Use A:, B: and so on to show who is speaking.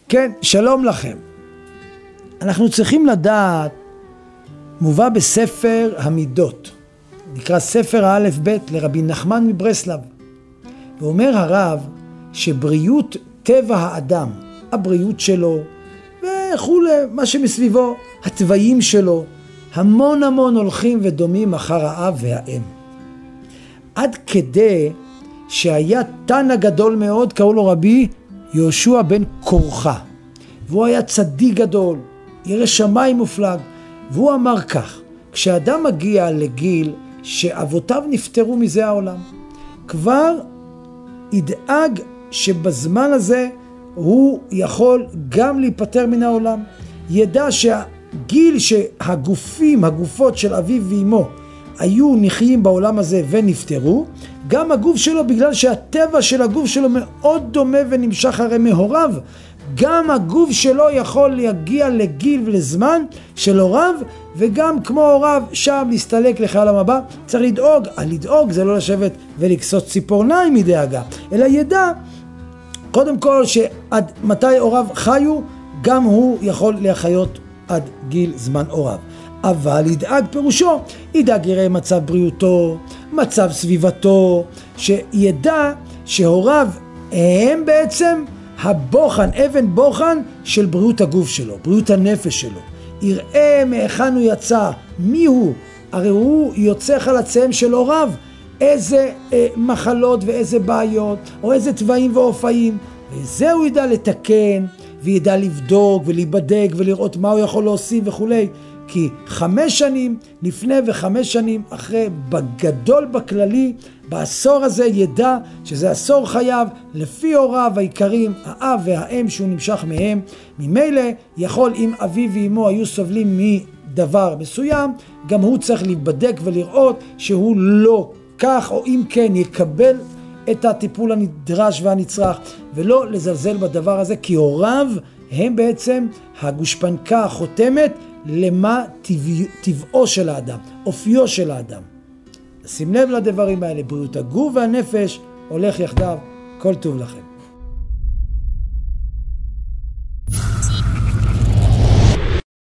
A: כן, שלום לכם. אנחנו צריכים לדעת, מובא בספר המידות, נקרא ספר האלף בית לרבי נחמן מברסלב. ואומר הרב שבריאות טבע האדם, הבריאות שלו וכולי, מה שמסביבו, הטבעים שלו, המון הולכים ודומים אחר האב והאם. עד כדי שהיה תנא גדול מאוד, קראו לו רבי יהושע בן קורחה. והוא היה צדיק גדול, ירא שמיים מופלג. והוא אמר כך, כשאדם מגיע לגיל שאבותיו נפטרו מזה העולם, כבר ידאג שבזמן הזה הוא יכול גם להיפטר מן העולם. ידע שהגיל הגופות של אביו ואמו היו נחיים בעולם הזה ונפטרו, גם הגוף שלו, בגלל שהטבע של הגוף שלו מאוד דומה ונמשך הרי מהוריו, גם הגוף שלו יכול להגיע לגיל ולזמן של הוריו, וגם כמו הוריו שם להסתלק לחלום הבא. צריך לדאוג, לדאוג זה לא לשבת ולקסוץ ציפורניים מדאגה, אלא ידע קודם כל שעד מתי הוריו חיו, גם הוא יכול להחיות עד גיל זמן הוריו. אבל ידאג פירושו, ידאג יראה מצב בריאותו, מצב סביבתו, שידע שהוריו הם בעצם הבוחן, אבן בוחן של בריאות הגוף שלו, בריאות הנפש שלו. יראה מהיכן הוא יצא, מי הוא, הרי הוא יוצא חלציהם של הוריו, איזה מחלות ואיזה בעיות, או איזה טבעים ואופאים, וזה הוא ידע לתקן, וידע לבדוק ולהיבדק ולראות מה הוא יכול להוסיף וכולי. כי 5 שנים לפני ו5 שנים אחרי, בגדול בכללי, בעשור הזה ידע שזה עשור חייו לפי הוריו העיקרים, האב והאם שהוא נמשך מהם. ממילא יכול, אם אביו ואמו היו סובלים מדבר מסוים, גם הוא צריך להיבדק ולראות שהוא לא כך, או אם כן יקבל את הטיפול הנדרש והנצרך, ולא לזלזל בדבר הזה, כי הוריו הם בעצם הגושפנקה החותמת למה טבעו של האדם, אופיו של האדם. שים לב לדברים האלה, בריאות הגוף והנפש הולך יחדיו. כל טוב לכם.